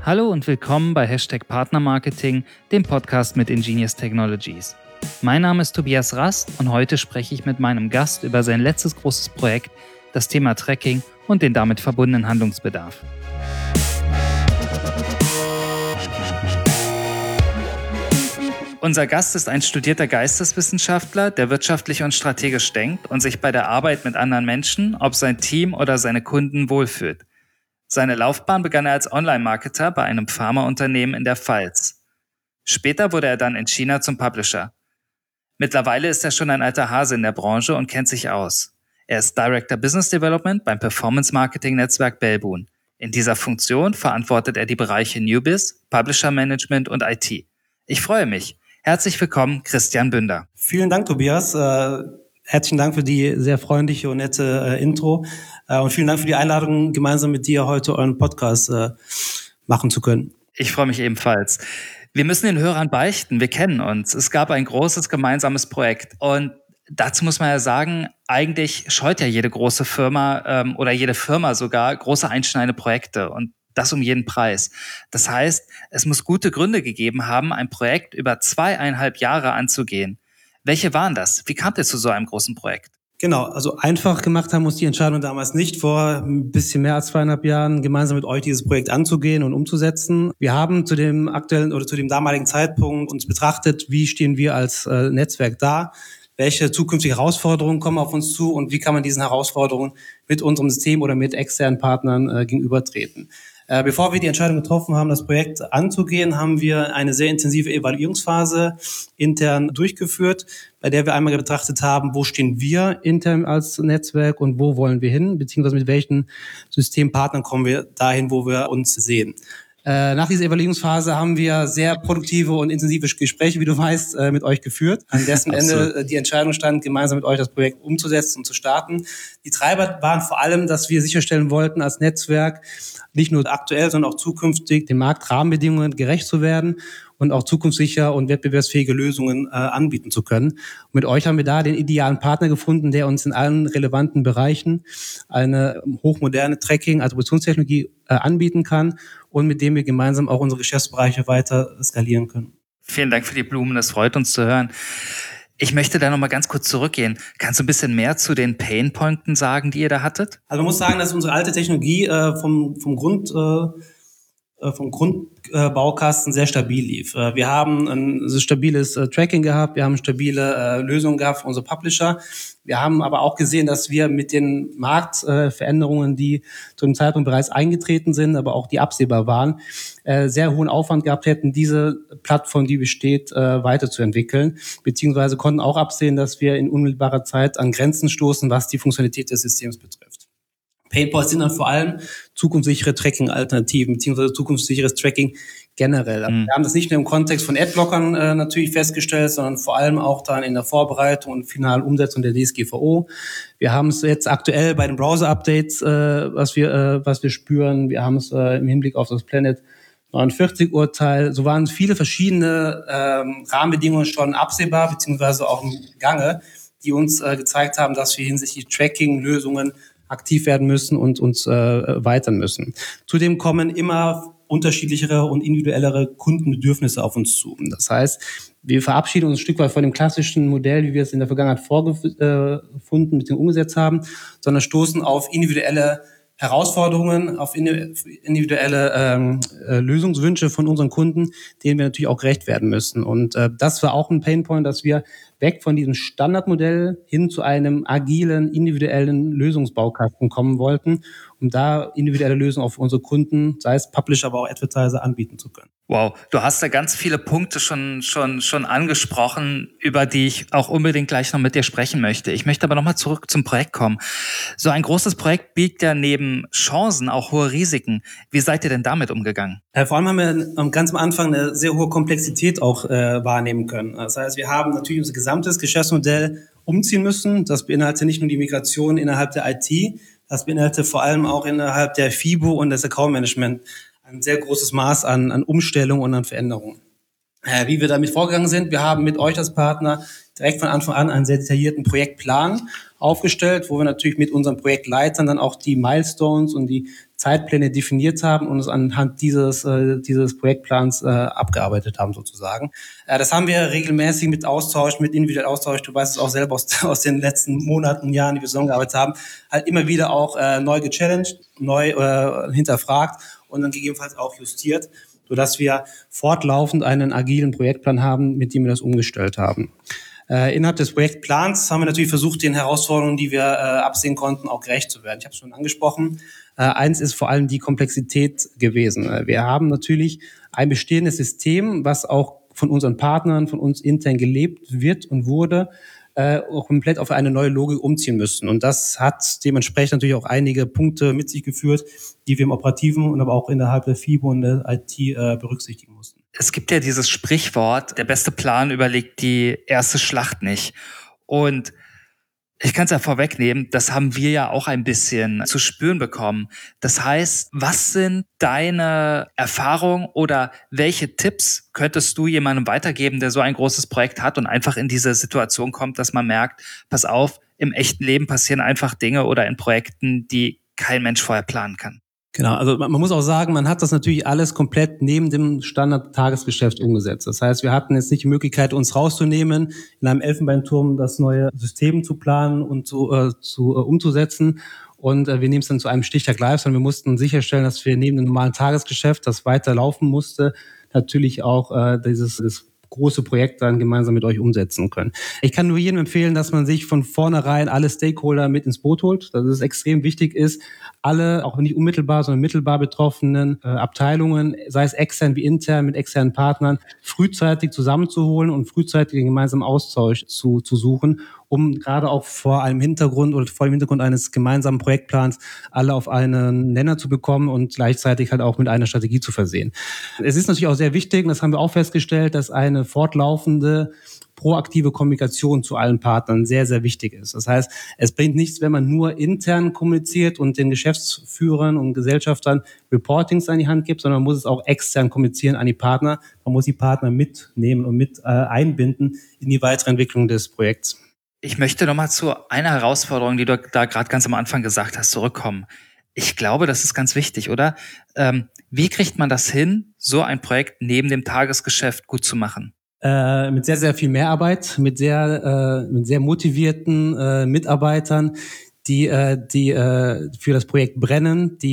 Hallo und willkommen bei #Partnermarketing, dem Podcast mit Ingenious Technologies. Mein Name ist Tobias Rast und heute spreche ich mit meinem Gast über sein letztes großes Projekt, das Thema Tracking und den damit verbundenen Handlungsbedarf. Unser Gast ist ein studierter Geisteswissenschaftler, der wirtschaftlich und strategisch denkt und sich bei der Arbeit mit anderen Menschen, ob sein Team oder seine Kunden, wohlfühlt. Seine Laufbahn begann er als Online-Marketer bei einem Pharmaunternehmen in der Pfalz. Später wurde er dann in China zum Publisher. Mittlerweile ist er schon ein alter Hase in der Branche und kennt sich aus. Er ist Director Business Development beim Performance-Marketing-Netzwerk Belboon. In dieser Funktion verantwortet er die Bereiche Newbiz, Publisher Management und IT. Ich freue mich. Herzlich willkommen, Christian Bünder. Vielen Dank, Tobias. Herzlichen Dank für die sehr freundliche und nette Intro. Und vielen Dank für die Einladung, gemeinsam mit dir heute euren Podcast machen zu können. Ich freue mich ebenfalls. Wir müssen den Hörern beichten, wir kennen uns. Es gab ein großes gemeinsames Projekt. Und dazu muss man ja sagen, eigentlich scheut ja jede große Firma oder jede Firma sogar große einschneidende Projekte. Und das um jeden Preis. Das heißt, es muss gute Gründe gegeben haben, ein Projekt über 2,5 Jahre anzugehen. Welche waren das? Wie kamt ihr zu so einem großen Projekt? Genau, also einfach gemacht haben uns die Entscheidung damals nicht, vor ein bisschen mehr als 2,5 Jahren gemeinsam mit euch dieses Projekt anzugehen und umzusetzen. Wir haben zu dem aktuellen oder zu dem damaligen Zeitpunkt uns betrachtet, wie stehen wir als Netzwerk da, welche zukünftige Herausforderungen kommen auf uns zu und wie kann man diesen Herausforderungen mit unserem System oder mit externen Partnern gegenübertreten. Bevor wir die Entscheidung getroffen haben, das Projekt anzugehen, haben wir eine sehr intensive Evaluierungsphase intern durchgeführt, bei der wir einmal betrachtet haben, wo stehen wir intern als Netzwerk und wo wollen wir hin, beziehungsweise mit welchen Systempartnern kommen wir dahin, wo wir uns sehen. Nach dieser Evaluierungsphase haben wir sehr produktive und intensive Gespräche, wie du weißt, mit euch geführt, an dessen Ende die Entscheidung stand, gemeinsam mit euch das Projekt umzusetzen und zu starten. Die Treiber waren vor allem, dass wir sicherstellen wollten, als Netzwerk nicht nur aktuell, sondern auch zukünftig den Marktrahmenbedingungen gerecht zu werden und auch zukunftssicher und wettbewerbsfähige Lösungen anbieten zu können. Und mit euch haben wir da den idealen Partner gefunden, der uns in allen relevanten Bereichen eine hochmoderne Tracking-Attributionstechnologie anbieten kann und mit dem wir gemeinsam auch unsere Geschäftsbereiche weiter skalieren können. Vielen Dank für die Blumen, das freut uns zu hören. Ich möchte da nochmal ganz kurz zurückgehen. Kannst du ein bisschen mehr zu den Painpointen sagen, die ihr da hattet? Also man muss sagen, dass unsere alte Technologie vom Grundbaukasten sehr stabil lief. Wir haben ein stabiles Tracking gehabt, wir haben stabile Lösungen gehabt für unsere Publisher. Wir haben aber auch gesehen, dass wir mit den Marktveränderungen, die zu dem Zeitpunkt bereits eingetreten sind, aber auch die absehbar waren, sehr hohen Aufwand gehabt hätten, diese Plattform, die besteht, weiterzuentwickeln. Beziehungsweise konnten auch absehen, dass wir in unmittelbarer Zeit an Grenzen stoßen, was die Funktionalität des Systems betrifft. Painpoints sind dann vor allem zukunftssichere Tracking-Alternativen, beziehungsweise zukunftssicheres Tracking generell. Wir haben das nicht nur im Kontext von Adblockern natürlich festgestellt, sondern vor allem auch dann in der Vorbereitung und finalen Umsetzung der DSGVO. Wir haben es jetzt aktuell bei den Browser-Updates, was wir spüren. Wir haben es im Hinblick auf das Planet 49-Urteil. So waren viele verschiedene Rahmenbedingungen schon absehbar, beziehungsweise auch im Gange, die uns gezeigt haben, dass wir hinsichtlich Tracking-Lösungen aktiv werden müssen und uns weitern müssen. Zudem kommen immer unterschiedlichere und individuellere Kundenbedürfnisse auf uns zu. Das heißt, wir verabschieden uns ein Stück weit von dem klassischen Modell, wie wir es in der Vergangenheit vorgefunden bzw. umgesetzt haben, sondern stoßen auf individuelle Herausforderungen, auf individuelle Lösungswünsche von unseren Kunden, denen wir natürlich auch gerecht werden müssen. Und das war auch ein Painpoint, dass wir weg von diesem Standardmodell hin zu einem agilen, individuellen Lösungsbaukasten kommen wollten, um da individuelle Lösungen auf unsere Kunden, sei es Publisher, aber auch Advertiser, anbieten zu können. Wow, du hast da ganz viele Punkte schon angesprochen, über die ich auch unbedingt gleich noch mit dir sprechen möchte. Ich möchte aber nochmal zurück zum Projekt kommen. So ein großes Projekt birgt ja neben Chancen auch hohe Risiken. Wie seid ihr denn damit umgegangen? Vor allem haben wir ganz am Anfang eine sehr hohe Komplexität auch wahrnehmen können. Das heißt, wir haben natürlich unser gesamtes Geschäftsmodell umziehen müssen. Das beinhaltet nicht nur die Migration innerhalb der IT, das beinhaltet vor allem auch innerhalb der FIBO und des Account Management ein sehr großes Maß an Umstellung und an Veränderungen. Wie wir damit vorgegangen sind, wir haben mit euch als Partner direkt von Anfang an einen sehr detaillierten Projektplan aufgestellt, wo wir natürlich mit unseren Projektleitern dann auch die Milestones und die Zeitpläne definiert haben und es anhand dieses Projektplans abgearbeitet haben sozusagen. Das haben wir regelmäßig mit individuell Austausch, du weißt es auch selber aus den letzten Monaten und Jahren, die wir zusammengearbeitet haben, halt immer wieder auch neu gechallenged, neu hinterfragt und dann gegebenenfalls auch justiert, sodass wir fortlaufend einen agilen Projektplan haben, mit dem wir das umgestellt haben. Innerhalb des Projektplans haben wir natürlich versucht, den Herausforderungen, die wir absehen konnten, auch gerecht zu werden. Ich habe es schon angesprochen. Eins ist vor allem die Komplexität gewesen. Wir haben natürlich ein bestehendes System, was auch von unseren Partnern, von uns intern gelebt wird und wurde, auch komplett auf eine neue Logik umziehen müssen. Und das hat dementsprechend natürlich auch einige Punkte mit sich geführt, die wir im Operativen und aber auch innerhalb der FIBO und der IT berücksichtigen mussten. Es gibt ja dieses Sprichwort, der beste Plan überlegt die erste Schlacht nicht. Und ich kann es ja vorwegnehmen, das haben wir ja auch ein bisschen zu spüren bekommen. Das heißt, was sind deine Erfahrungen oder welche Tipps könntest du jemandem weitergeben, der so ein großes Projekt hat und einfach in diese Situation kommt, dass man merkt, pass auf, im echten Leben passieren einfach Dinge oder in Projekten, die kein Mensch vorher planen kann? Genau, also man muss auch sagen, man hat das natürlich alles komplett neben dem Standard-Tagesgeschäft umgesetzt. Das heißt, wir hatten jetzt nicht die Möglichkeit, uns rauszunehmen, in einem Elfenbeinturm das neue System zu planen und umzusetzen. Und wir nehmen es dann zu einem Stichtag live, sondern wir mussten sicherstellen, dass wir neben dem normalen Tagesgeschäft, das weiter laufen musste, natürlich auch das große Projekt dann gemeinsam mit euch umsetzen können. Ich kann nur jedem empfehlen, dass man sich von vornherein alle Stakeholder mit ins Boot holt, dass es extrem wichtig ist, alle, auch nicht unmittelbar, sondern mittelbar betroffenen Abteilungen, sei es extern wie intern, mit externen Partnern, frühzeitig zusammenzuholen und frühzeitig den gemeinsamen Austausch zu suchen, um gerade auch vor dem Hintergrund eines gemeinsamen Projektplans alle auf einen Nenner zu bekommen und gleichzeitig halt auch mit einer Strategie zu versehen. Es ist natürlich auch sehr wichtig, und das haben wir auch festgestellt, dass eine fortlaufende proaktive Kommunikation zu allen Partnern sehr, sehr wichtig ist. Das heißt, es bringt nichts, wenn man nur intern kommuniziert und den Geschäftsführern und Gesellschaftern Reportings an die Hand gibt, sondern man muss es auch extern kommunizieren an die Partner. Man muss die Partner mitnehmen und mit einbinden in die weitere Entwicklung des Projekts. Ich möchte nochmal zu einer Herausforderung, die du da gerade ganz am Anfang gesagt hast, zurückkommen. Ich glaube, das ist ganz wichtig, oder? Wie kriegt man das hin, so ein Projekt neben dem Tagesgeschäft gut zu machen? Mit sehr, sehr viel Mehrarbeit, mit sehr motivierten Mitarbeitern, die für das Projekt brennen, die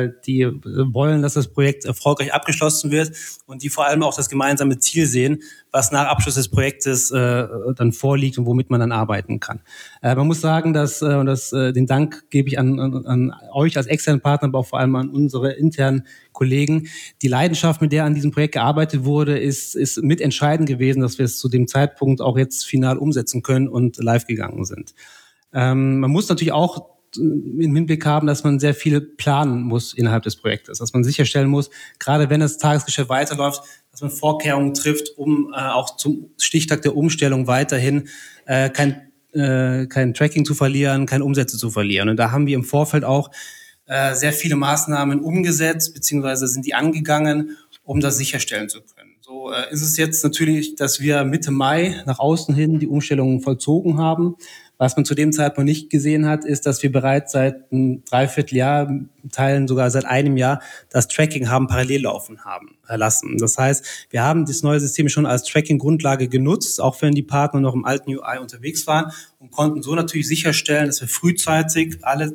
wollen, dass das Projekt erfolgreich abgeschlossen wird und die vor allem auch das gemeinsame Ziel sehen, was nach Abschluss des Projektes dann vorliegt und womit man dann arbeiten kann. Man muss sagen, dass den Dank gebe ich an euch als externen Partner, aber auch vor allem an unsere internen Kollegen. Die Leidenschaft, mit der an diesem Projekt gearbeitet wurde, ist mitentscheidend gewesen, dass wir es zu dem Zeitpunkt auch jetzt final umsetzen können und live gegangen sind. Man muss natürlich auch im Hinblick haben, dass man sehr viel planen muss innerhalb des Projektes, dass man sicherstellen muss, gerade wenn das Tagesgeschäft weiterläuft, dass man Vorkehrungen trifft, um auch zum Stichtag der Umstellung weiterhin kein Tracking zu verlieren, keine Umsätze zu verlieren. Und da haben wir im Vorfeld auch sehr viele Maßnahmen umgesetzt, beziehungsweise sind die angegangen, um das sicherstellen zu können. So ist es jetzt natürlich, dass wir Mitte Mai nach außen hin die Umstellungen vollzogen haben. Was man zu dem Zeitpunkt nicht gesehen hat, ist, dass wir bereits seit einem Dreivierteljahr, Teilen sogar seit einem Jahr, das Tracking haben parallel laufen haben lassen. Das heißt, wir haben das neue System schon als Tracking-Grundlage genutzt, auch wenn die Partner noch im alten UI unterwegs waren und konnten so natürlich sicherstellen, dass wir frühzeitig alle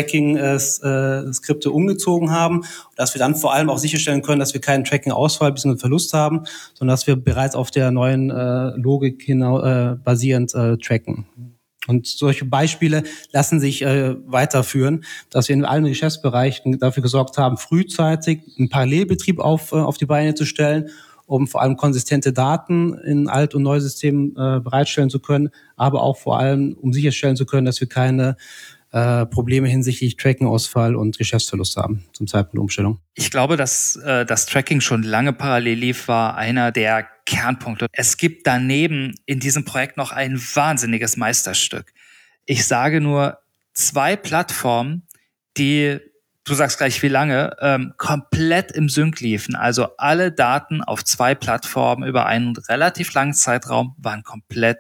Tracking-Skripte umgezogen haben, dass wir dann vor allem auch sicherstellen können, dass wir keinen Tracking-Ausfall bzw. Verlust haben, sondern dass wir bereits auf der neuen Logik basierend tracken. Und solche Beispiele lassen sich weiterführen, dass wir in allen Geschäftsbereichen dafür gesorgt haben, frühzeitig einen Parallelbetrieb auf die Beine zu stellen, um vor allem konsistente Daten in Alt- und Neusystemen bereitstellen zu können, aber auch vor allem, um sicherstellen zu können, dass wir keine Probleme hinsichtlich Tracking-Ausfall und Geschäftsverlust haben zum Zeitpunkt der Umstellung. Ich glaube, dass das Tracking schon lange parallel lief, war einer der Kernpunkte. Es gibt daneben in diesem Projekt noch ein wahnsinniges Meisterstück. Ich sage nur 2 Plattformen, die, du sagst gleich wie lange, komplett im Sync liefen. Also alle Daten auf 2 Plattformen über einen relativ langen Zeitraum waren komplett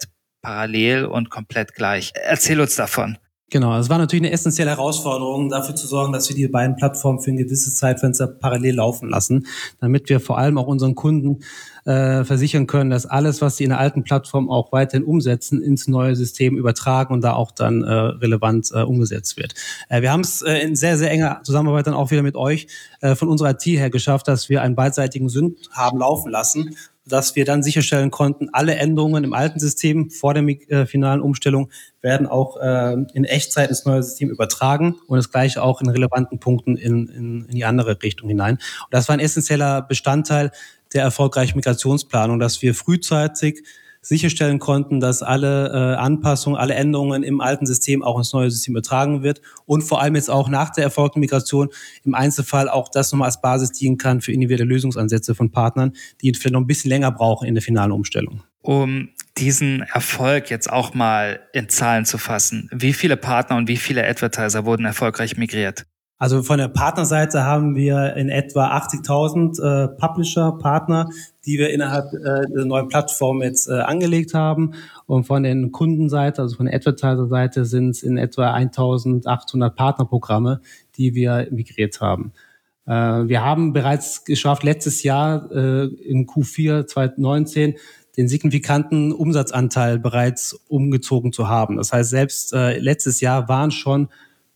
parallel und komplett gleich. Erzähl uns davon. Genau, es war natürlich eine essentielle Herausforderung, dafür zu sorgen, dass wir die beiden Plattformen für ein gewisses Zeitfenster parallel laufen lassen, damit wir vor allem auch unseren Kunden versichern können, dass alles, was sie in der alten Plattform auch weiterhin umsetzen, ins neue System übertragen und da auch dann relevant umgesetzt wird. Wir haben es in sehr, sehr enger Zusammenarbeit dann auch wieder mit euch von unserer IT her geschafft, dass wir einen beidseitigen Sync haben laufen lassen, dass wir dann sicherstellen konnten, alle Änderungen im alten System vor der finalen Umstellung werden auch in Echtzeit ins neue System übertragen und das Gleiche auch in relevanten Punkten in die andere Richtung hinein. Und das war ein essentieller Bestandteil der erfolgreichen Migrationsplanung, dass wir frühzeitig sicherstellen konnten, dass alle Anpassungen, alle Änderungen im alten System auch ins neue System übertragen wird und vor allem jetzt auch nach der erfolgten Migration im Einzelfall auch das nochmal als Basis dienen kann für individuelle Lösungsansätze von Partnern, die vielleicht noch ein bisschen länger brauchen in der finalen Umstellung. Um diesen Erfolg jetzt auch mal in Zahlen zu fassen, wie viele Partner und wie viele Advertiser wurden erfolgreich migriert? Also von der Partnerseite haben wir in etwa 80.000 Publisher, Partner, die wir innerhalb der neuen Plattform jetzt angelegt haben. Und von den Kundenseite, also von der Advertiser-Seite, sind es in etwa 1.800 Partnerprogramme, die wir migriert haben. Wir haben bereits geschafft, letztes Jahr in Q4 2019 den signifikanten Umsatzanteil bereits umgezogen zu haben. Das heißt, selbst letztes Jahr waren schon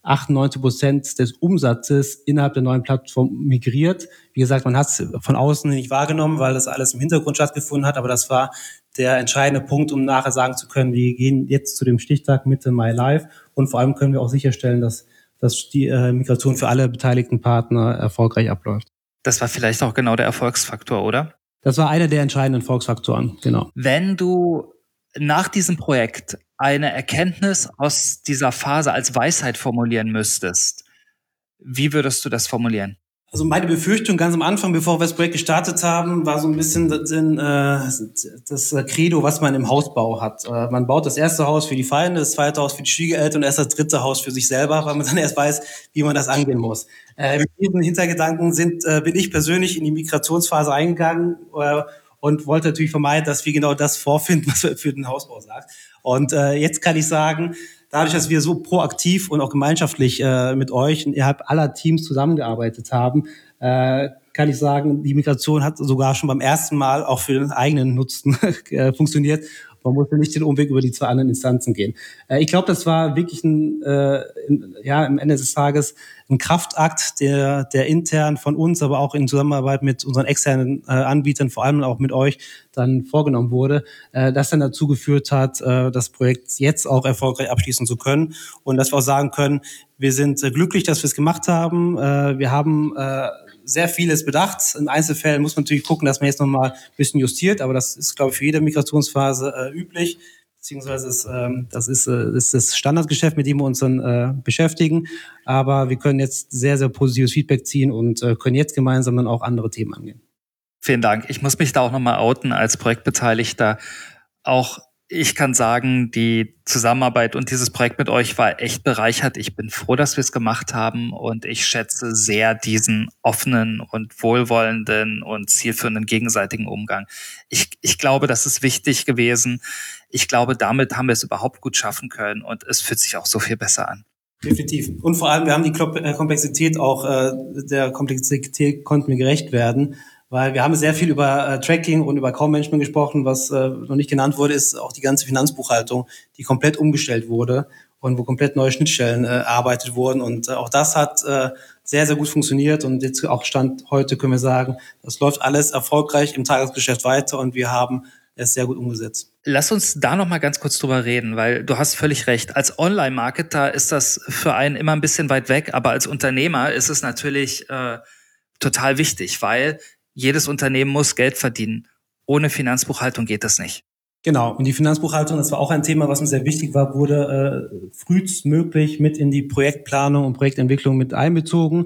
98% des Umsatzes innerhalb der neuen Plattform migriert. Wie gesagt, man hat es von außen nicht wahrgenommen, weil das alles im Hintergrund stattgefunden hat, aber das war der entscheidende Punkt, um nachher sagen zu können, wir gehen jetzt zu dem Stichtag Mitte Mai live und vor allem können wir auch sicherstellen, dass die Migration für alle beteiligten Partner erfolgreich abläuft. Das war vielleicht auch genau der Erfolgsfaktor, oder? Das war einer der entscheidenden Erfolgsfaktoren, genau. Wenn du nach diesem Projekt eine Erkenntnis aus dieser Phase als Weisheit formulieren müsstest, wie würdest du das formulieren? Also meine Befürchtung ganz am Anfang, bevor wir das Projekt gestartet haben, war so ein bisschen das Credo, was man im Hausbau hat. Man baut das erste Haus für die Feinde, das zweite Haus für die Schwiegereltern und erst das dritte Haus für sich selber, weil man dann erst weiß, wie man das angehen muss. Mit diesen Hintergedanken bin ich persönlich in die Migrationsphase eingegangen und wollte natürlich vermeiden, dass wir genau das vorfinden, was wir für den Hausbau sagt. Und jetzt kann ich sagen, dadurch, dass wir so proaktiv und auch gemeinschaftlich mit euch innerhalb aller Teams zusammengearbeitet haben, kann ich sagen, die Migration hat sogar schon beim ersten Mal auch für den eigenen Nutzen funktioniert. Man musste nicht den Umweg über die zwei anderen Instanzen gehen. Ich glaube, das war wirklich am Ende des Tages ein Kraftakt, der intern von uns, aber auch in Zusammenarbeit mit unseren externen Anbietern, vor allem auch mit euch, dann vorgenommen wurde, das dann dazu geführt hat, das Projekt jetzt auch erfolgreich abschließen zu können und dass wir auch sagen können, wir sind glücklich, dass wir es gemacht haben. Wir haben sehr vieles bedacht. In Einzelfällen muss man natürlich gucken, dass man jetzt nochmal ein bisschen justiert, aber das ist, glaube ich, für jede Migrationsphase üblich, beziehungsweise das ist das Standardgeschäft, mit dem wir uns dann beschäftigen. Aber wir können jetzt sehr, sehr positives Feedback ziehen und können jetzt gemeinsam dann auch andere Themen angehen. Vielen Dank. Ich muss mich da auch nochmal outen als Projektbeteiligter. Auch ich kann sagen, die Zusammenarbeit und dieses Projekt mit euch war echt bereichert. Ich bin froh, dass wir es gemacht haben und ich schätze sehr diesen offenen und wohlwollenden und zielführenden gegenseitigen Umgang. Ich glaube, das ist wichtig gewesen. Ich glaube, damit haben wir es überhaupt gut schaffen können und es fühlt sich auch so viel besser an. Definitiv. Und vor allem, wir haben die Komplexität der Komplexität konnten wir gerecht werden. Weil wir haben sehr viel über Tracking und über Account-Management gesprochen. Was noch nicht genannt wurde, ist auch die ganze Finanzbuchhaltung, die komplett umgestellt wurde und wo komplett neue Schnittstellen erarbeitet wurden. Und auch das hat sehr, sehr gut funktioniert. Und jetzt auch Stand heute können wir sagen, das läuft alles erfolgreich im Tagesgeschäft weiter und wir haben es sehr gut umgesetzt. Lass uns da noch mal ganz kurz drüber reden, weil du hast völlig recht. Als Online-Marketer ist das für einen immer ein bisschen weit weg, aber als Unternehmer ist es natürlich total wichtig, weil jedes Unternehmen muss Geld verdienen. Ohne Finanzbuchhaltung geht das nicht. Genau. Und die Finanzbuchhaltung, das war auch ein Thema, was uns sehr wichtig war, wurde frühestmöglich mit in die Projektplanung und Projektentwicklung mit einbezogen.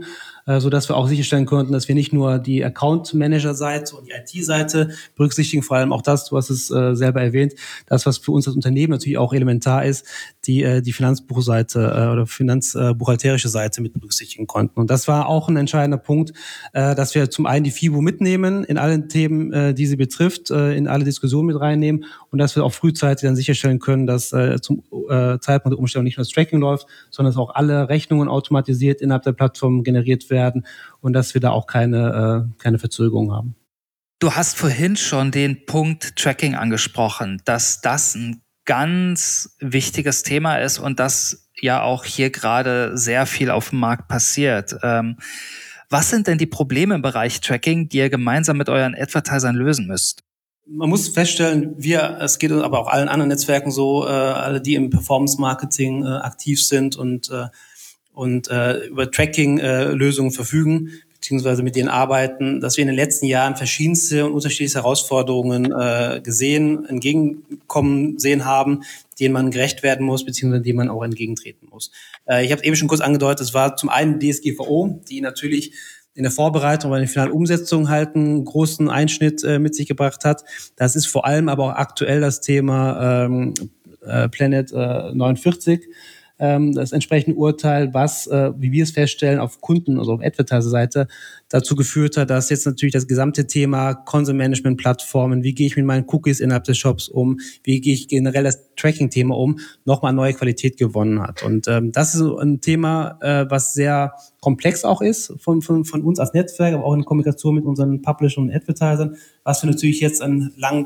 so dass wir auch sicherstellen konnten, dass wir nicht nur die Account-Manager-Seite und die IT-Seite berücksichtigen, vor allem auch das, du hast es selber erwähnt, das, was für uns als Unternehmen natürlich auch elementar ist, die Finanzbuchseite oder finanzbuchhalterische Seite mit berücksichtigen konnten. Und das war auch ein entscheidender Punkt, dass wir zum einen die FIBO mitnehmen in allen Themen, die sie betrifft, in alle Diskussionen mit reinnehmen und dass wir auch frühzeitig dann sicherstellen können, dass zum Zeitpunkt der Umstellung nicht nur das Tracking läuft, sondern dass auch alle Rechnungen automatisiert innerhalb der Plattform generiert werden und dass wir da auch keine Verzögerung haben. Du hast vorhin schon den Punkt Tracking angesprochen, dass das ein ganz wichtiges Thema ist und dass ja auch hier gerade sehr viel auf dem Markt passiert. Was sind denn die Probleme im Bereich Tracking, die ihr gemeinsam mit euren Advertisern lösen müsst? Man muss feststellen, es geht aber auch allen anderen Netzwerken so, alle, die im Performance-Marketing aktiv sind und über Tracking-Lösungen verfügen, beziehungsweise mit denen arbeiten, dass wir in den letzten Jahren verschiedenste und unterschiedliche Herausforderungen entgegenkommen sehen haben, denen man gerecht werden muss, beziehungsweise denen man auch entgegentreten muss. Ich habe es eben schon kurz angedeutet, es war zum einen DSGVO, die natürlich in der Vorbereitung oder in der finalen Umsetzung halt einen großen Einschnitt mit sich gebracht hat. Das ist vor allem aber auch aktuell das Thema Planet 49, das entsprechende Urteil, was, wie wir es feststellen, auf Kunden, also auf Advertiser-Seite dazu geführt hat, dass jetzt natürlich das gesamte Thema Content-Management-Plattformen, wie gehe ich mit meinen Cookies innerhalb des Shops um, wie gehe ich generell das Tracking-Thema um, nochmal neue Qualität gewonnen hat. Und das ist so ein Thema, was sehr komplex auch ist von uns als Netzwerk, aber auch in Kommunikation mit unseren Publishern und Advertisern, was wir natürlich jetzt entlang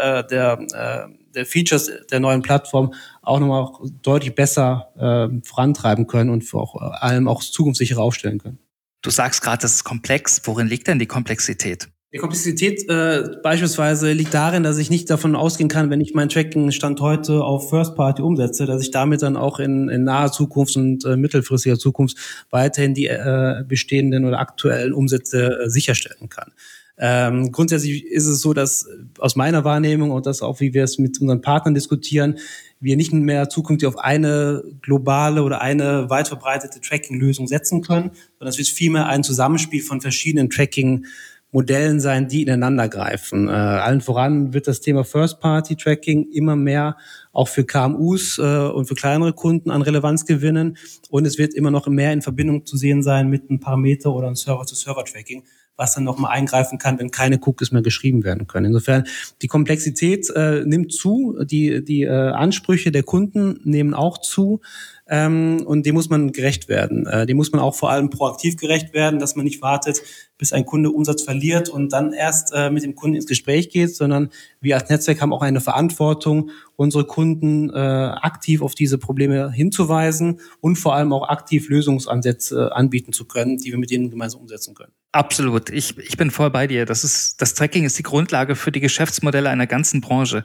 der Features der neuen Plattform auch nochmal deutlich besser vorantreiben können und vor allem auch zukunftssicherer aufstellen können. Du sagst gerade, das ist komplex. Worin liegt denn die Komplexität? Die Komplexität beispielsweise liegt darin, dass ich nicht davon ausgehen kann, wenn ich meinen Tracking-Stand heute auf First Party umsetze, dass ich damit dann auch in naher Zukunft und mittelfristiger Zukunft weiterhin die bestehenden oder aktuellen Umsätze sicherstellen kann. Grundsätzlich ist es so, dass aus meiner Wahrnehmung und das auch, wie wir es mit unseren Partnern diskutieren, wir nicht mehr zukünftig auf eine globale oder eine weit verbreitete Tracking-Lösung setzen können, sondern es wird vielmehr ein Zusammenspiel von verschiedenen Tracking-Modellen sein, die ineinander greifen. Allen voran wird das Thema First-Party-Tracking immer mehr auch für KMUs und für kleinere Kunden an Relevanz gewinnen und es wird immer noch mehr in Verbindung zu sehen sein mit einem Parameter oder einem Server-to-Server-Tracking, was dann nochmal eingreifen kann, wenn keine Cookies mehr geschrieben werden können. Insofern, die Komplexität nimmt zu, die Ansprüche der Kunden nehmen auch zu und dem muss man gerecht werden. Dem muss man auch vor allem proaktiv gerecht werden, dass man nicht wartet, bis ein Kunde Umsatz verliert und dann erst mit dem Kunden ins Gespräch geht, sondern wir als Netzwerk haben auch eine Verantwortung, unsere Kunden aktiv auf diese Probleme hinzuweisen und vor allem auch aktiv Lösungsansätze anbieten zu können, die wir mit denen gemeinsam umsetzen können. Absolut. Ich bin voll bei dir. Das Tracking ist die Grundlage für die Geschäftsmodelle einer ganzen Branche.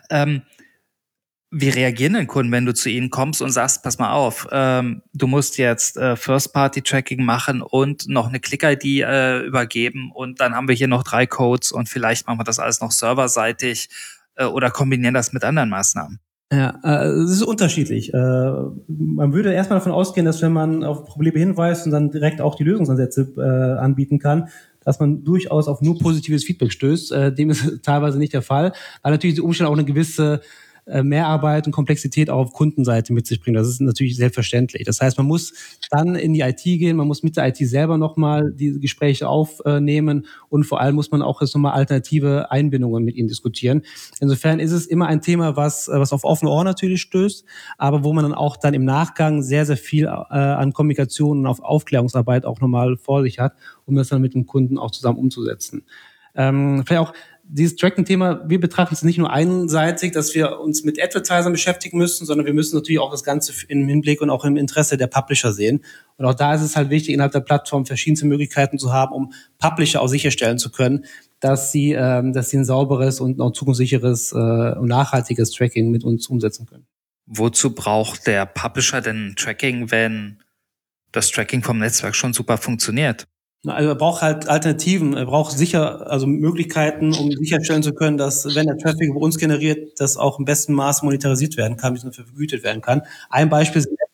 Wie reagieren denn Kunden, wenn du zu ihnen kommst und sagst, pass mal auf, du musst jetzt First-Party-Tracking machen und noch eine Click-ID übergeben und dann haben wir hier noch 3 Codes und vielleicht machen wir das alles noch serverseitig oder kombinieren das mit anderen Maßnahmen? Ja, es ist unterschiedlich. Man würde erstmal davon ausgehen, dass wenn man auf Probleme hinweist und dann direkt auch die Lösungsansätze anbieten kann, dass man durchaus auf nur positives Feedback stößt. Dem ist teilweise nicht der Fall, weil natürlich die Umstände auch eine gewisse Mehrarbeit und Komplexität auch auf Kundenseite mit sich bringen. Das ist natürlich selbstverständlich. Das heißt, man muss dann in die IT gehen, man muss mit der IT selber nochmal die Gespräche aufnehmen und vor allem muss man auch jetzt nochmal alternative Einbindungen mit ihnen diskutieren. Insofern ist es immer ein Thema, was auf offene Ohren natürlich stößt, aber wo man dann auch dann im Nachgang sehr, sehr viel an Kommunikation und auf Aufklärungsarbeit auch nochmal vor sich hat, um das dann mit dem Kunden auch zusammen umzusetzen. Vielleicht auch dieses Tracking-Thema, wir betrachten es nicht nur einseitig, dass wir uns mit Advertisern beschäftigen müssen, sondern wir müssen natürlich auch das Ganze im Hinblick und auch im Interesse der Publisher sehen. Und auch da ist es halt wichtig, innerhalb der Plattform verschiedenste Möglichkeiten zu haben, um Publisher auch sicherstellen zu können, dass sie ein sauberes und auch zukunftssicheres und nachhaltiges Tracking mit uns umsetzen können. Wozu braucht der Publisher denn Tracking, wenn das Tracking vom Netzwerk schon super funktioniert? Also er braucht halt Alternativen, er braucht Möglichkeiten, um sicherstellen zu können, dass, wenn der Traffic über uns generiert, das auch im besten Maß monetarisiert werden kann, bzw. vergütet werden kann. Ein Beispiel sind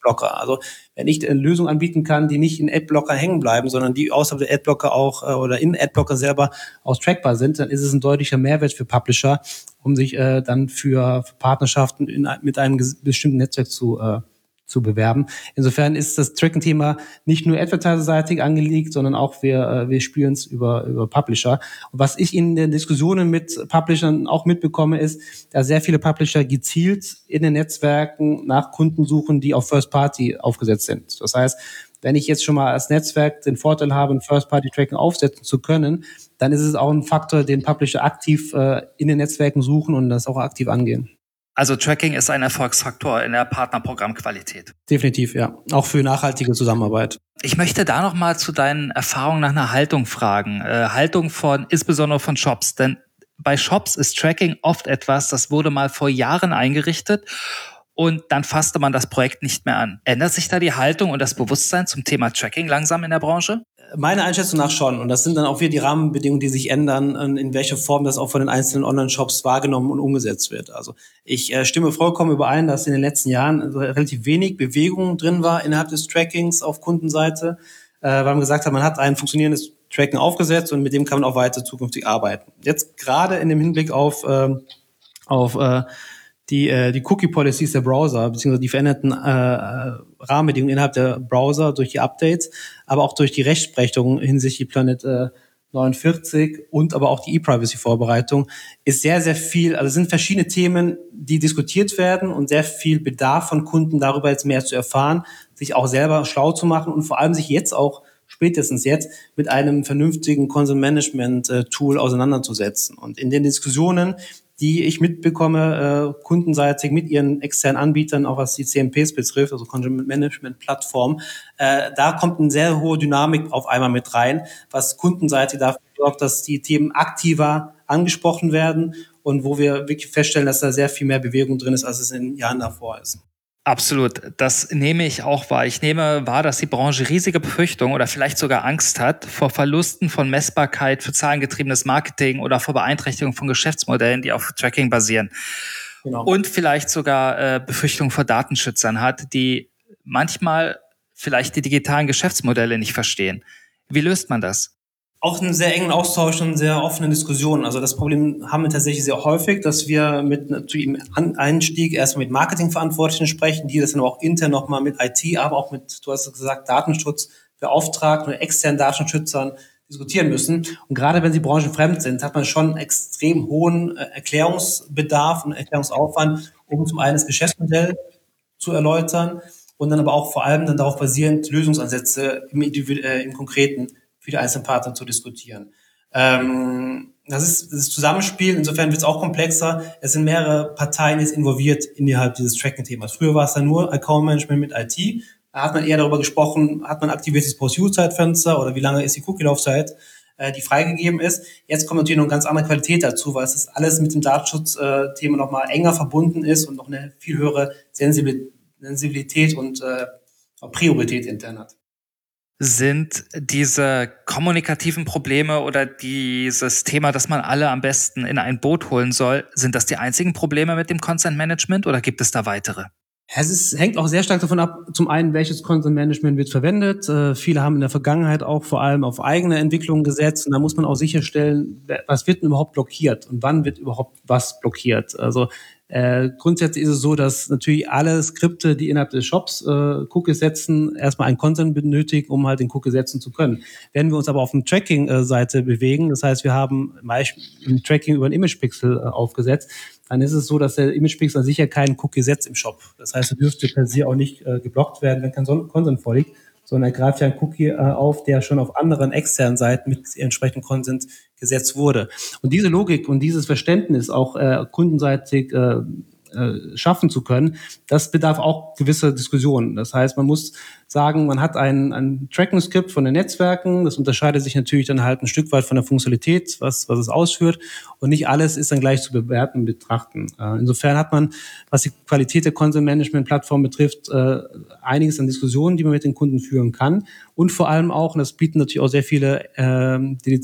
Adblocker. Also wenn ich eine Lösung anbieten kann, die nicht in Adblocker hängen bleiben, sondern die außerhalb der Adblocker auch oder in Adblocker selber auch trackbar sind, dann ist es ein deutlicher Mehrwert für Publisher, um sich dann für Partnerschaften mit einem bestimmten Netzwerk zu bewerben. Insofern ist das Tracking-Thema nicht nur advertiser-seitig angelegt, sondern auch wir spielen es über Publisher. Und was ich in den Diskussionen mit Publishern auch mitbekomme, ist, dass sehr viele Publisher gezielt in den Netzwerken nach Kunden suchen, die auf First-Party aufgesetzt sind. Das heißt, wenn ich jetzt schon mal als Netzwerk den Vorteil habe, ein First-Party-Tracking aufsetzen zu können, dann ist es auch ein Faktor, den Publisher aktiv in den Netzwerken suchen und das auch aktiv angehen. Also Tracking ist ein Erfolgsfaktor in der Partnerprogrammqualität. Definitiv, ja. Auch für nachhaltige Zusammenarbeit. Ich möchte da noch mal zu deinen Erfahrungen nach einer Haltung fragen. Haltung insbesondere von Shops. Denn bei Shops ist Tracking oft etwas, das wurde mal vor Jahren eingerichtet und dann fasste man das Projekt nicht mehr an. Ändert sich da die Haltung und das Bewusstsein zum Thema Tracking langsam in der Branche? Meiner Einschätzung nach schon. Und das sind dann auch wieder die Rahmenbedingungen, die sich ändern, in welcher Form das auch von den einzelnen Online-Shops wahrgenommen und umgesetzt wird. Also ich stimme vollkommen überein, dass in den letzten Jahren relativ wenig Bewegung drin war innerhalb des Trackings auf Kundenseite, weil man gesagt hat, man hat ein funktionierendes Tracking aufgesetzt und mit dem kann man auch weiter zukünftig arbeiten. Jetzt gerade in dem Hinblick auf die Cookie-Policies der Browser, beziehungsweise die veränderten Rahmenbedingungen innerhalb der Browser durch die Updates, aber auch durch die Rechtsprechung hinsichtlich Planet 49 und aber auch die E-Privacy-Vorbereitung ist sehr, sehr viel, also es sind verschiedene Themen, die diskutiert werden und sehr viel Bedarf von Kunden darüber jetzt mehr zu erfahren, sich auch selber schlau zu machen und vor allem sich jetzt auch spätestens jetzt mit einem vernünftigen Content-Management-Tool auseinanderzusetzen. Und in den Diskussionen, die ich mitbekomme, kundenseitig mit ihren externen Anbietern, auch was die CMPs betrifft, also Content Management Plattform, da kommt eine sehr hohe Dynamik auf einmal mit rein, was kundenseitig dafür sorgt, dass die Themen aktiver angesprochen werden und wo wir wirklich feststellen, dass da sehr viel mehr Bewegung drin ist, als es in den Jahren davor ist. Absolut. Das nehme ich auch wahr. Ich nehme wahr, dass die Branche riesige Befürchtungen oder vielleicht sogar Angst hat vor Verlusten von Messbarkeit für zahlengetriebenes Marketing oder vor Beeinträchtigung von Geschäftsmodellen, die auf Tracking basieren. Genau. Und vielleicht sogar Befürchtungen vor Datenschützern hat, die manchmal vielleicht die digitalen Geschäftsmodelle nicht verstehen. Wie löst man das? Auch einen sehr engen Austausch und sehr offene Diskussionen. Also das Problem haben wir tatsächlich sehr häufig, dass wir im Einstieg erstmal mit Marketingverantwortlichen sprechen, die das dann auch intern nochmal mit IT, aber auch mit, du hast gesagt, Datenschutzbeauftragten oder externen Datenschutzern diskutieren müssen. Und gerade wenn sie branchenfremd sind, hat man schon einen extrem hohen Erklärungsbedarf und Erklärungsaufwand, um zum einen das Geschäftsmodell zu erläutern und dann aber auch vor allem dann darauf basierend Lösungsansätze im Konkreten für die einzelnen Partner zu diskutieren. Das ist das Zusammenspiel, insofern wird es auch komplexer. Es sind mehrere Parteien jetzt involviert innerhalb dieses Tracking-Themas. Früher war es dann nur Account-Management mit IT. Da hat man eher darüber gesprochen, hat man aktiviertes Post-Use-Zeitfenster oder wie lange ist die Cookie-Laufzeit, die freigegeben ist. Jetzt kommt natürlich noch eine ganz andere Qualität dazu, weil es das alles mit dem Datenschutz-Thema nochmal enger verbunden ist und noch eine viel höhere Sensibilität und Priorität intern hat. Sind diese kommunikativen Probleme oder dieses Thema, dass man alle am besten in ein Boot holen soll, sind das die einzigen Probleme mit dem Content Management oder gibt es da weitere? Hängt auch sehr stark davon ab, zum einen, welches Content Management wird verwendet. Viele haben in der Vergangenheit auch vor allem auf eigene Entwicklungen gesetzt und da muss man auch sicherstellen, was wird denn überhaupt blockiert und wann wird überhaupt was blockiert. Also grundsätzlich ist es so, dass natürlich alle Skripte, die innerhalb des Shops Cookies setzen, erstmal einen Content benötigen, um halt den Cookie setzen zu können. Wenn wir uns aber auf der Tracking-Seite bewegen, das heißt, wir haben im Tracking über einen Image-Pixel aufgesetzt, dann ist es so, dass der Image-Pixel sicher keinen Cookie setzt im Shop. Das heißt, er dürfte per se auch nicht geblockt werden, wenn kein Content vorliegt, sondern er greift ja einen Cookie auf, der schon auf anderen externen Seiten mit entsprechendem Content gesetzt wurde. Und diese Logik und dieses Verständnis auch kundenseitig schaffen zu können, das bedarf auch gewisser Diskussionen. Das heißt, man muss sagen, man hat ein Tracking-Skript von den Netzwerken, das unterscheidet sich natürlich dann halt ein Stück weit von der Funktionalität, was es ausführt und nicht alles ist dann gleich zu bewerten und betrachten. Insofern hat man, was die Qualität der Content-Management-Plattform betrifft, einiges an Diskussionen, die man mit den Kunden führen kann und vor allem auch, und das bieten natürlich auch sehr viele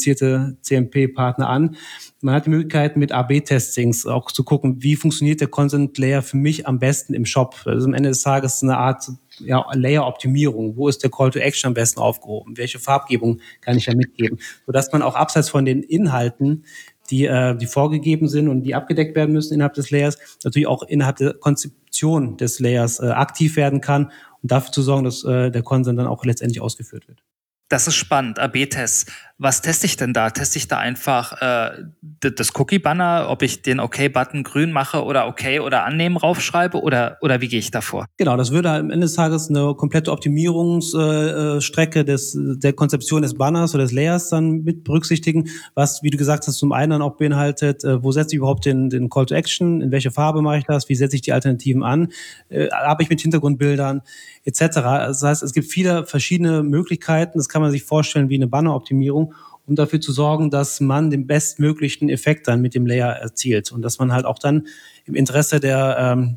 dedizierte CMP-Partner an, man hat die Möglichkeit, mit AB-Testings auch zu gucken, wie funktioniert der Content Content Layer für mich am besten im Shop? Also am Ende des Tages eine Art Layer-Optimierung. Wo ist der Call to Action am besten aufgehoben? Welche Farbgebung kann ich da mitgeben? Sodass man auch abseits von den Inhalten, die vorgegeben sind und die abgedeckt werden müssen innerhalb des Layers, natürlich auch innerhalb der Konzeption des Layers aktiv werden kann und dafür zu sorgen, dass der Content dann auch letztendlich ausgeführt wird. Das ist spannend, AB-Tests. Was teste ich denn da? Teste ich da einfach das Cookie-Banner, ob ich den OK-Button grün mache oder OK oder annehmen raufschreibe oder wie gehe ich da vor? Genau, das würde am Ende des Tages eine komplette Optimierungsstrecke der Konzeption des Banners oder des Layers dann mit berücksichtigen, was, wie du gesagt hast, zum einen dann auch beinhaltet, wo setze ich überhaupt den Call to Action, in welche Farbe mache ich das, wie setze ich die Alternativen an, arbeite ich mit Hintergrundbildern etc. Das heißt, es gibt viele verschiedene Möglichkeiten, das kann man sich vorstellen wie eine Banneroptimierung, um dafür zu sorgen, dass man den bestmöglichen Effekt dann mit dem Layer erzielt und dass man halt auch dann im Interesse der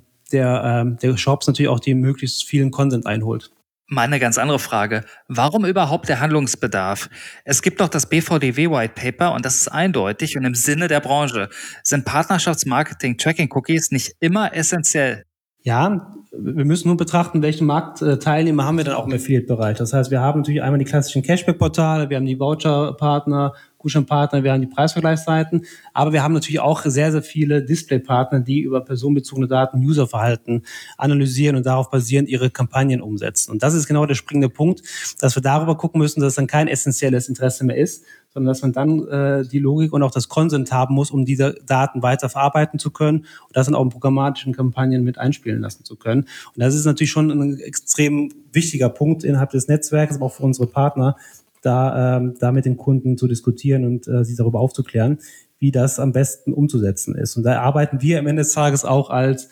Shops natürlich auch die möglichst vielen Content einholt. Mal eine ganz andere Frage. Warum überhaupt der Handlungsbedarf? Es gibt doch das BVDW White Paper und das ist eindeutig und im Sinne der Branche. Sind Partnerschaftsmarketing-Tracking-Cookies nicht immer essentiell? Ja, wir müssen nur betrachten, welche Marktteilnehmer haben wir dann auch im Affiliate-Bereich. Das heißt, wir haben natürlich einmal die klassischen Cashback-Portale, wir haben die Voucher-Partner, Gutscheinpartner, wir haben die Preisvergleichsseiten, aber wir haben natürlich auch sehr, sehr viele Display-Partner, die über personenbezogene Daten Userverhalten analysieren und darauf basierend ihre Kampagnen umsetzen. Und das ist genau der springende Punkt, dass wir darüber gucken müssen, dass es dann kein essentielles Interesse mehr ist, sondern dass man dann die Logik und auch das Consent haben muss, um diese Daten weiter verarbeiten zu können und das dann auch in programmatischen Kampagnen mit einspielen lassen zu können. Und das ist natürlich schon ein extrem wichtiger Punkt innerhalb des Netzwerks, aber auch für unsere Partner, da mit den Kunden zu diskutieren und sie darüber aufzuklären, wie das am besten umzusetzen ist. Und da arbeiten wir am Ende des Tages auch als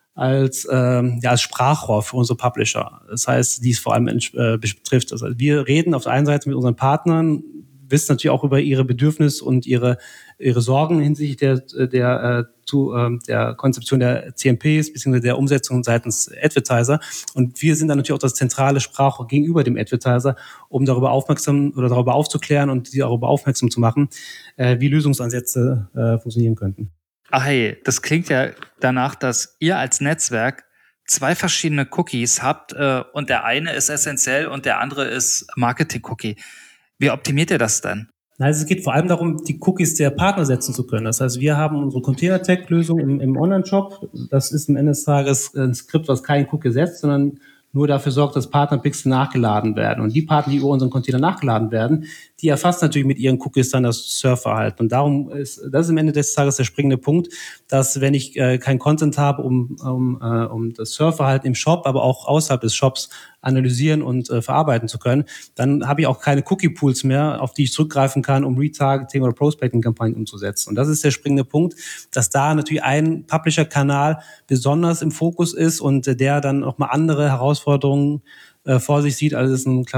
Sprachrohr für unsere Publisher. Das heißt, die es vor allem betrifft. Also wir reden auf der einen Seite mit unseren Partnern, wissen natürlich auch über ihre Bedürfnisse und ihre Sorgen hinsichtlich der Konzeption der CMPs bzw. der Umsetzung seitens Advertiser. Und wir sind dann natürlich auch das zentrale Sprachrohr gegenüber dem Advertiser, um darüber aufzuklären und sie darüber aufmerksam zu machen, wie Lösungsansätze funktionieren könnten. Ach hey, das klingt ja danach, dass ihr als Netzwerk 2 verschiedene Cookies habt und der eine ist essentiell und der andere ist Marketing-Cookie. Wie optimiert ihr das denn? Also es geht vor allem darum, die Cookies der Partner setzen zu können. Das heißt, wir haben unsere Container-Tag-Lösung im Online-Shop. Das ist am Ende des Tages ein Skript, was keinen Cookie setzt, sondern nur dafür sorgt, dass Partnerpixel nachgeladen werden. Und die Partner, die über unseren Container nachgeladen werden, die erfassen natürlich mit ihren Cookies dann das Surfverhalten. Und darum ist das am Ende des Tages der springende Punkt, dass wenn ich kein Content habe, um das Surfverhalten im Shop, aber auch außerhalb des Shops analysieren und verarbeiten zu können, dann habe ich auch keine Cookie-Pools mehr, auf die ich zurückgreifen kann, um Retargeting oder Prospecting-Kampagnen umzusetzen. Und das ist der springende Punkt, dass da natürlich ein Publisher-Kanal besonders im Fokus ist und der dann auch mal andere Herausforderungen vor sich sieht, als es ein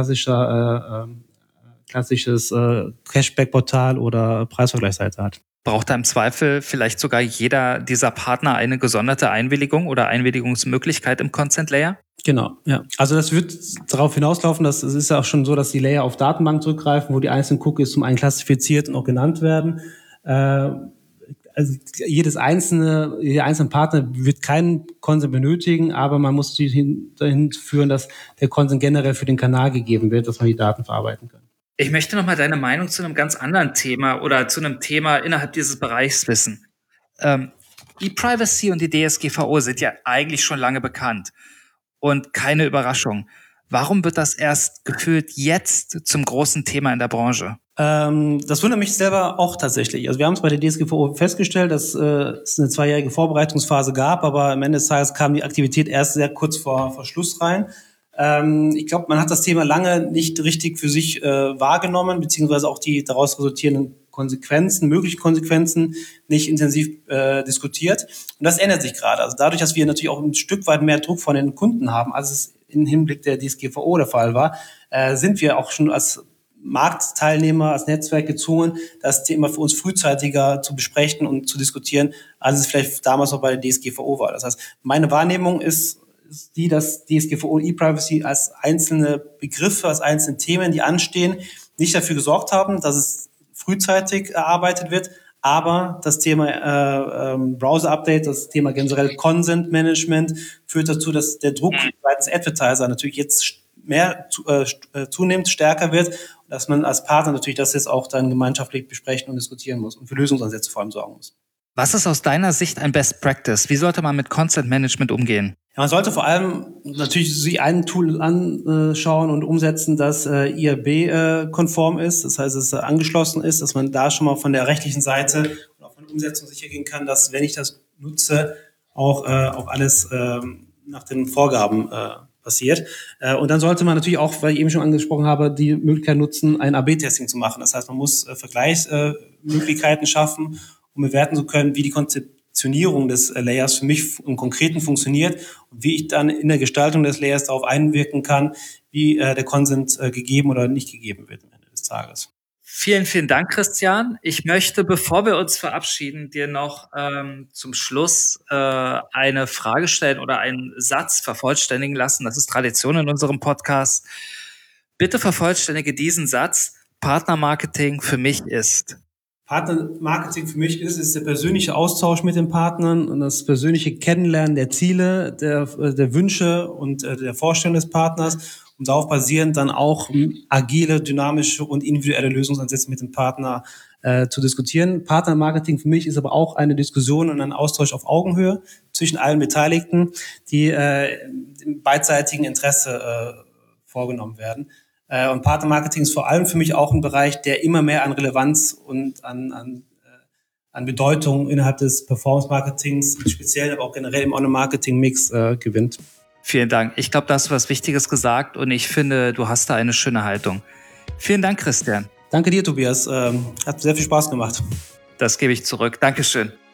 klassisches Cashback-Portal oder Preisvergleichsseite hat. Braucht da im Zweifel vielleicht sogar jeder dieser Partner eine gesonderte Einwilligung oder Einwilligungsmöglichkeit im Consent Layer? Genau, ja. Also das wird darauf hinauslaufen, dass es ist ja auch schon so, dass die Layer auf Datenbank zurückgreifen, wo die einzelnen Cookies zum einen klassifiziert und auch genannt werden. Also jeder einzelne Partner wird keinen Consent benötigen, aber man muss dahin führen, dass der Consent generell für den Kanal gegeben wird, dass man die Daten verarbeiten kann. Ich möchte noch mal deine Meinung zu einem ganz anderen Thema oder zu einem Thema innerhalb dieses Bereichs wissen. E-Privacy und die DSGVO sind ja eigentlich schon lange bekannt und keine Überraschung. Warum wird das erst gefühlt jetzt zum großen Thema in der Branche? Das wundert mich selber auch tatsächlich. Also wir haben es bei der DSGVO festgestellt, dass es eine 2-jährige Vorbereitungsphase gab, aber am Ende des Tages kam die Aktivität erst sehr kurz vor Schluss rein. Ich glaube, man hat das Thema lange nicht richtig für sich wahrgenommen, beziehungsweise auch die daraus resultierenden möglichen Konsequenzen nicht intensiv diskutiert. Und das ändert sich gerade. Also dadurch, dass wir natürlich auch ein Stück weit mehr Druck von den Kunden haben, als es im Hinblick der DSGVO der Fall war, sind wir auch schon als Marktteilnehmer, als Netzwerk gezwungen, das Thema für uns frühzeitiger zu besprechen und zu diskutieren, als es vielleicht damals noch bei der DSGVO war. Das heißt, meine Wahrnehmung ist die, dass DSGVO und E-Privacy als einzelne Begriffe, als einzelne Themen, die anstehen, nicht dafür gesorgt haben, dass es frühzeitig erarbeitet wird, Aber das Thema Browser-Update, das Thema generell Consent-Management führt dazu, dass der Druck seitens Advertiser natürlich jetzt zunehmend stärker wird und dass man als Partner natürlich das jetzt auch dann gemeinschaftlich besprechen und diskutieren muss und für Lösungsansätze vor allem sorgen muss. Was ist aus deiner Sicht ein Best Practice? Wie sollte man mit Consent Management umgehen? Ja, man sollte vor allem natürlich sich ein Tool anschauen und umsetzen, das IAB-konform ist, das heißt, es angeschlossen ist, dass man da schon mal von der rechtlichen Seite und auch von der Umsetzung sicher gehen kann, dass, wenn ich das nutze, auch alles nach den Vorgaben passiert. Und dann sollte man natürlich auch, weil ich eben schon angesprochen habe, die Möglichkeit nutzen, ein AB-Testing zu machen. Das heißt, man muss Vergleichsmöglichkeiten schaffen, um bewerten zu können, wie die Konzeptionierung des Layers für mich im Konkreten funktioniert und wie ich dann in der Gestaltung des Layers darauf einwirken kann, wie der Consent gegeben oder nicht gegeben wird am Ende des Tages. Vielen, vielen Dank, Christian. Ich möchte, bevor wir uns verabschieden, dir noch zum Schluss eine Frage stellen oder einen Satz vervollständigen lassen. Das ist Tradition in unserem Podcast. Bitte vervollständige diesen Satz. Partnermarketing für mich ist. Partnermarketing für mich ist der persönliche Austausch mit den Partnern und das persönliche Kennenlernen der Ziele, der Wünsche und der Vorstellung des Partners, um darauf basierend dann auch agile, dynamische und individuelle Lösungsansätze mit dem Partner zu diskutieren. Partnermarketing für mich ist aber auch eine Diskussion und ein Austausch auf Augenhöhe zwischen allen Beteiligten, die im beidseitigen Interesse vorgenommen werden. Und Partnermarketing ist vor allem für mich auch ein Bereich, der immer mehr an Relevanz und an Bedeutung innerhalb des Performance-Marketings, speziell aber auch generell im On-Marketing-Mix gewinnt. Vielen Dank. Ich glaube, da hast du was Wichtiges gesagt und ich finde, du hast da eine schöne Haltung. Vielen Dank, Christian. Danke dir, Tobias. Hat sehr viel Spaß gemacht. Das gebe ich zurück. Dankeschön.